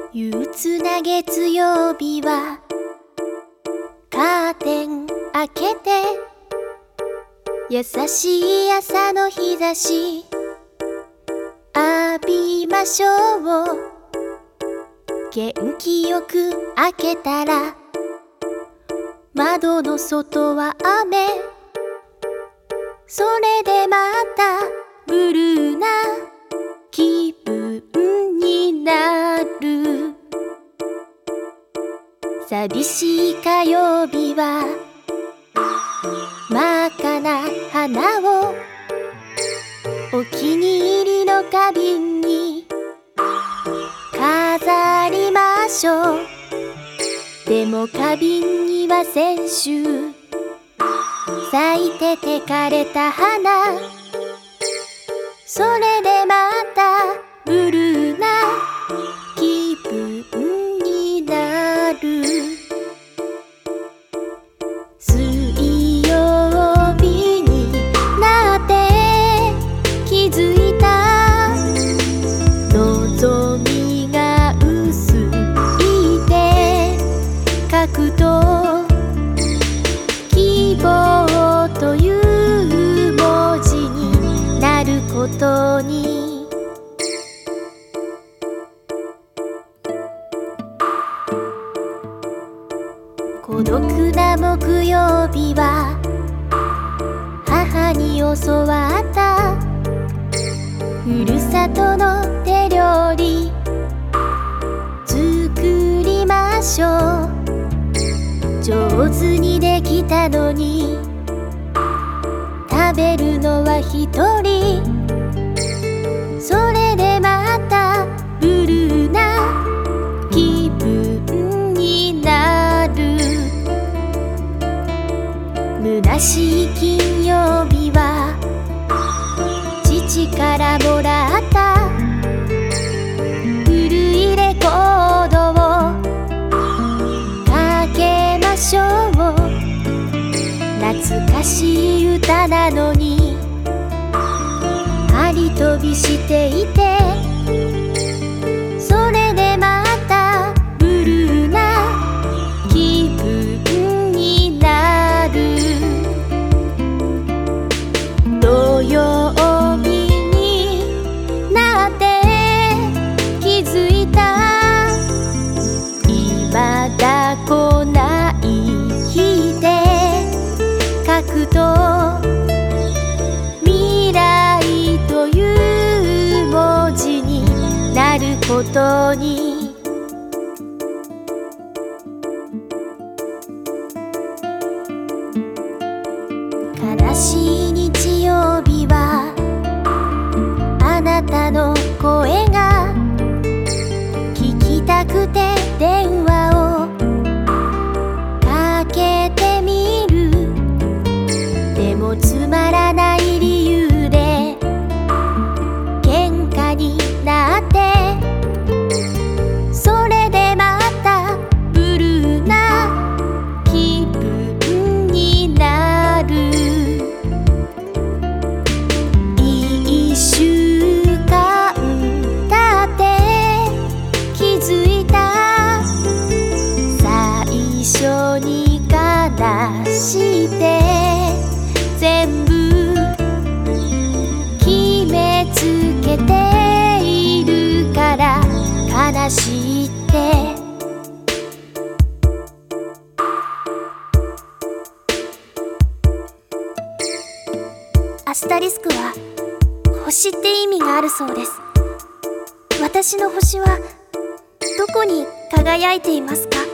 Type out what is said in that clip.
憂鬱な月曜日はカーテン開けて優しい朝の日差し浴びましょう。元気よく開けたら窓の外は雨。それでまたブルーな気分になる。寂しい火曜日は真っ赤な花をお気に入りの花瓶に飾りましょう。でも花瓶には先週咲いてて枯れた花。それでまたブルーな気分になる。水曜日になって気づいた。望みが薄いって書くと希望という文字になることに。孤独な木曜日は母に教わったふるさとの手料理作りましょう。上手にできたのに食べるのは一人。それでまたブルーな気分になる。虚しい金曜日は父からもらった古いレコードをかけましょう。懐かしい歌なのに張り飛びしていて。それでまたブルーな気分になる。土曜日になって気づいた。今だ来ない日で書くと未来という文字になることに。悲しい日曜日はあなたの声が聞きたくて電話をかけてみる。でもつまらない理由で喧嘩になって。それでまたブルーな気分になる。一週間経って気づいた。最初に悲して全部決めつけているから悲しいって。アスタリスクは星って意味があるそうです。私の星はどこに輝いていますか？